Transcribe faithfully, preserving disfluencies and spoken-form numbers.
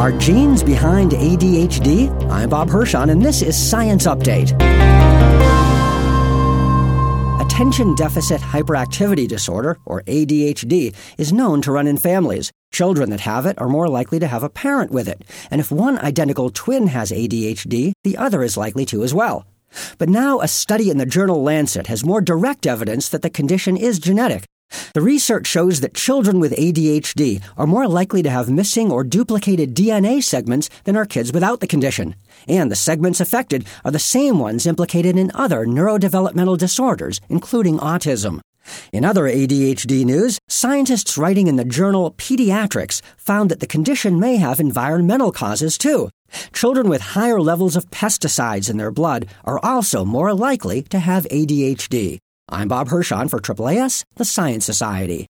Are genes behind A D H D? I'm Bob Hirschon, and this is Science Update. Attention Deficit Hyperactivity Disorder, or A D H D, is known to run in families. Children that have it are more likely to have a parent with it, and if one identical twin has A D H D, the other is likely to as well. But now a study in the journal Lancet has more direct evidence that the condition is genetic. The research shows that children with A D H D are more likely to have missing or duplicated D N A segments than are kids without the condition. And the segments affected are the same ones implicated in other neurodevelopmental disorders, including autism. In other A D H D news, scientists writing in the journal Pediatrics found that the condition may have environmental causes too. Children with higher levels of pesticides in their blood are also more likely to have A D H D. I'm Bob Hirschon for A A A S, the Science Society.